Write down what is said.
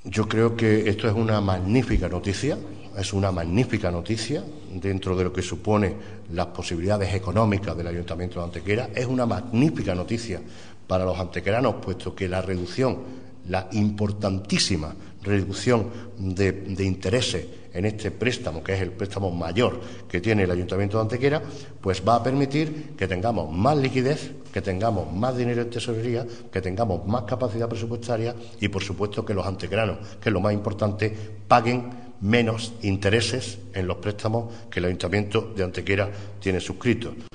Yo creo que esto es una magnífica noticia, dentro de lo que supone las posibilidades económicas del Ayuntamiento de Antequera. Es una magnífica noticia para los antequeranos, puesto que la importantísima reducción de intereses en este préstamo, que es el préstamo mayor que tiene el Ayuntamiento de Antequera, pues va a permitir que tengamos más liquidez, que tengamos más dinero en tesorería, que tengamos más capacidad presupuestaria y, por supuesto, que los antequeranos, que es lo más importante, paguen menos intereses en los préstamos que el Ayuntamiento de Antequera tiene suscritos.